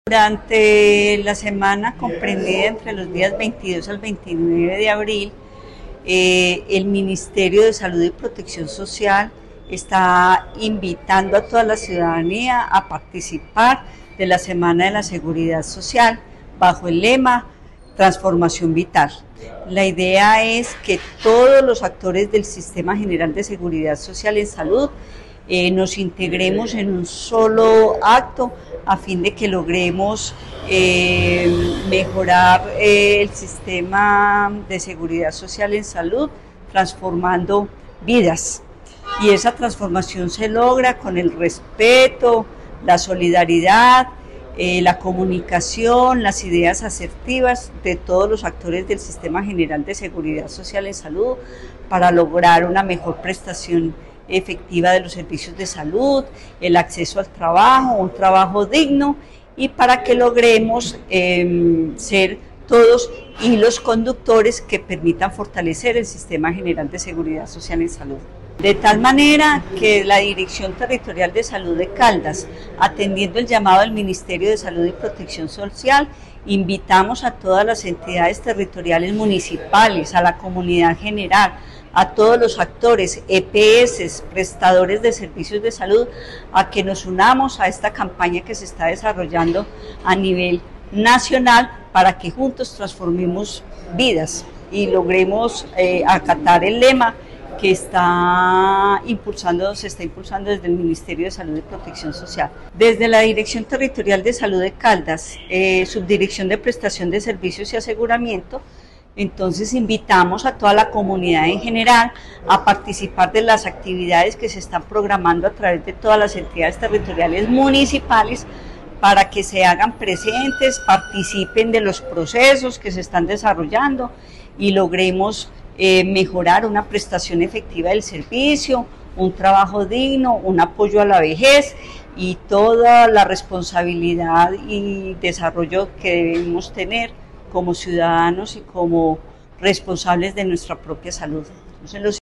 Durante la semana comprendida entre los días 22 al 29 de abril, el Ministerio de Salud y Protección Social está invitando a toda la ciudadanía a participar de la Semana de la Seguridad Social bajo el lema Transformación Vital. La idea es que todos los actores del Sistema General de Seguridad Social en Salud nos integremos en un solo acto a fin de que logremos mejorar el sistema de seguridad social en salud, transformando vidas. Y esa transformación se logra con el respeto, la solidaridad, la comunicación, las ideas asertivas de todos los actores del Sistema General de Seguridad Social en Salud para lograr una mejor prestación efectiva de los servicios de salud, el acceso al trabajo, un trabajo digno, y para que logremos ser todos hilos conductores que permitan fortalecer el Sistema General de Seguridad Social en Salud. De tal manera que la Dirección Territorial de Salud de Caldas, atendiendo el llamado del Ministerio de Salud y Protección Social, invitamos a todas las entidades territoriales municipales, a la comunidad general, a todos los actores, EPS, prestadores de servicios de salud, a que nos unamos a esta campaña que se está desarrollando a nivel nacional para que juntos transformemos vidas y logremos acatar el lema que se está impulsando desde el Ministerio de Salud y Protección Social. Desde la Dirección Territorial de Salud de Caldas, Subdirección de Prestación de Servicios y Aseguramiento, entonces invitamos a toda la comunidad en general a participar de las actividades que se están programando a través de todas las entidades territoriales municipales para que se hagan presentes, participen de los procesos que se están desarrollando y logremos mejorar una prestación efectiva del servicio, un trabajo digno, un apoyo a la vejez y toda la responsabilidad y desarrollo que debemos tener como ciudadanos y como responsables de nuestra propia salud. Entonces,